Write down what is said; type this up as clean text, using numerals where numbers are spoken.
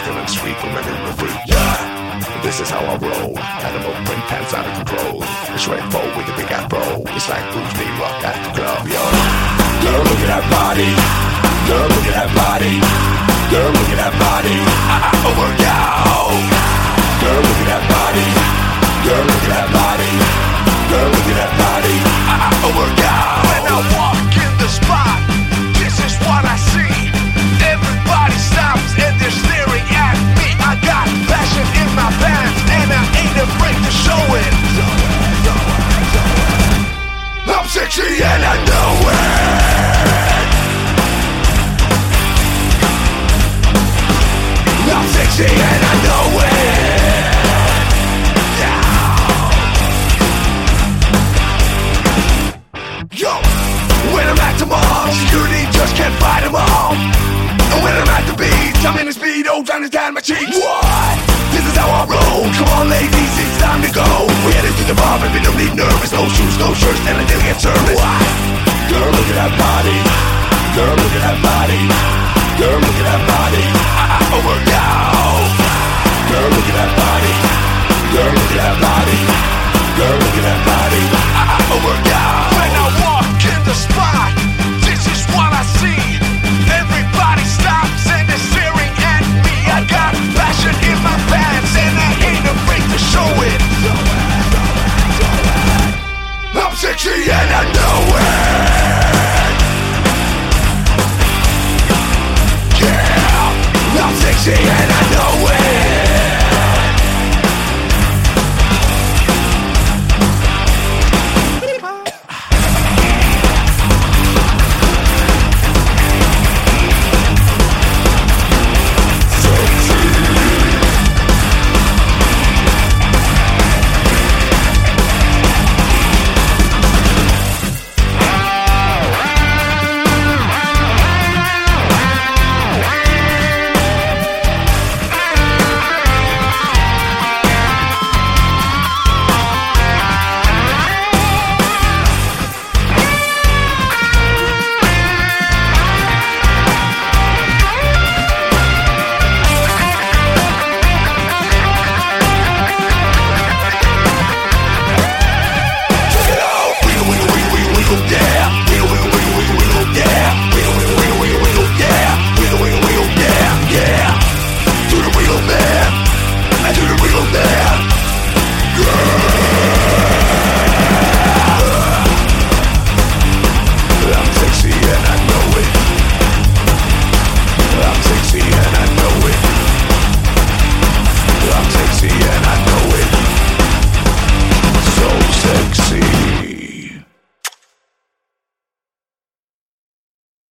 feeling sweet from running the free. Yeah, this is how I roll. Animal print pants out of control. It's rainbow with a big afro. It's like Bruce Lee rock at the club, yo. Girl, look at that body. Girl, look at that body. Girl, look at that body. I work out. Girl, look at that body. Girl, look at that body. Girl, look at that body. I work out. When I walk in the spot, this is what I see. Everybody stops and they're staring at me. I got passion in my pants and I ain't afraid to show it. I'm sexy and I know it. I'm sexy and I know it. Yo, when I'm at the mall, security just can't fight them all. And when I'm at the beach, I'm in the speedo trying to tan my cheeks. What? This is how I roll. Come on, ladies, it's time to go. We're headed to the bar, baby, don't be nervous. No shoes, no shirts, and until you get service. What?